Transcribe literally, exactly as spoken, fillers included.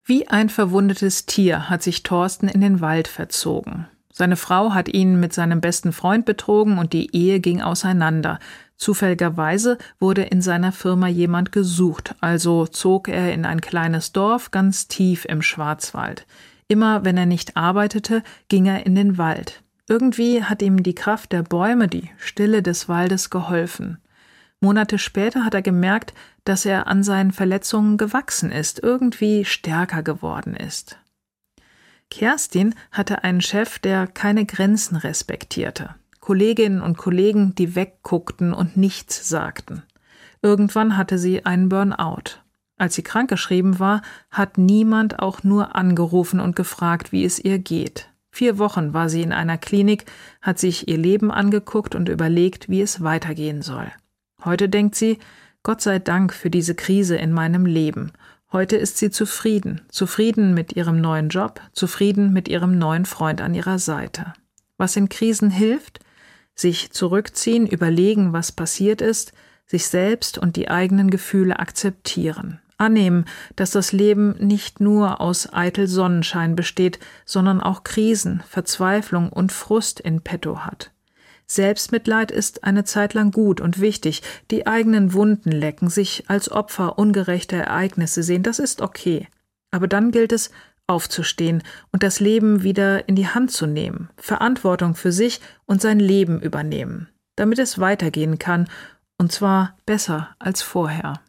Wie ein verwundetes Tier hat sich Thorsten in den Wald verzogen. Seine Frau hat ihn mit seinem besten Freund betrogen und die Ehe ging auseinander. Zufälligerweise wurde in seiner Firma jemand gesucht, also zog er in ein kleines Dorf ganz tief im Schwarzwald. Immer wenn er nicht arbeitete, ging er in den Wald. Irgendwie hat ihm die Kraft der Bäume, die Stille des Waldes geholfen. Monate später hat er gemerkt, dass er an seinen Verletzungen gewachsen ist, irgendwie stärker geworden ist. Kerstin hatte einen Chef, der keine Grenzen respektierte. Kolleginnen und Kollegen, die wegguckten und nichts sagten. Irgendwann hatte sie einen Burnout. Als sie krankgeschrieben war, hat niemand auch nur angerufen und gefragt, wie es ihr geht. Vier Wochen war sie in einer Klinik, hat sich ihr Leben angeguckt und überlegt, wie es weitergehen soll. Heute denkt sie, Gott sei Dank für diese Krise in meinem Leben. Heute ist sie zufrieden, zufrieden mit ihrem neuen Job, zufrieden mit ihrem neuen Freund an ihrer Seite. Was in Krisen hilft? Sich zurückziehen, überlegen, was passiert ist, sich selbst und die eigenen Gefühle akzeptieren. Annehmen, dass das Leben nicht nur aus eitel Sonnenschein besteht, sondern auch Krisen, Verzweiflung und Frust in petto hat. Selbstmitleid ist eine Zeit lang gut und wichtig, die eigenen Wunden lecken, sich als Opfer ungerechter Ereignisse sehen, das ist okay. Aber dann gilt es, aufzustehen und das Leben wieder in die Hand zu nehmen, Verantwortung für sich und sein Leben übernehmen, damit es weitergehen kann, und zwar besser als vorher.